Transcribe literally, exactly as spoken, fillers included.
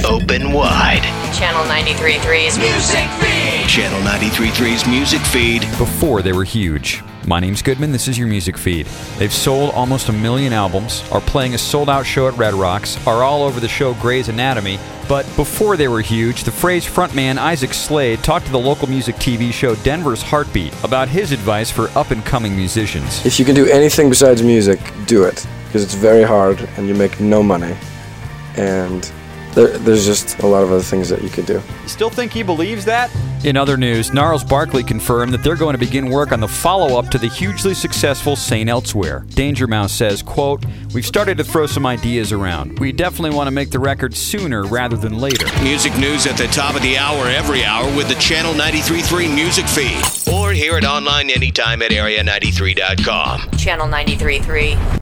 open wide. Channel ninety-three point three's Music Feed. Channel ninety-three point three's Music Feed. Before they were huge. My name's Goodman, this is your Music Feed. They've sold almost a million albums, are playing a sold-out show at Red Rocks, are all over the show Grey's Anatomy, but before they were huge, the Phrase frontman Isaac Slade talked to the local music T V show Denver's Heartbeat about his advice for up-and-coming musicians. If you can do anything besides music, do it, because it's very hard and you make no money, and there, there's just a lot of other things that you could do. You still think he believes that? In other news, Gnarls Barkley confirmed that they're going to begin work on the follow-up to the hugely successful Saint Elsewhere. Danger Mouse says, quote, "We've started to throw some ideas around. We definitely want to make the record sooner rather than later." Music news at the top of the hour every hour with the Channel ninety-three point three Music Feed. Or hear it online anytime at area ninety-three dot com. Channel ninety-three point three.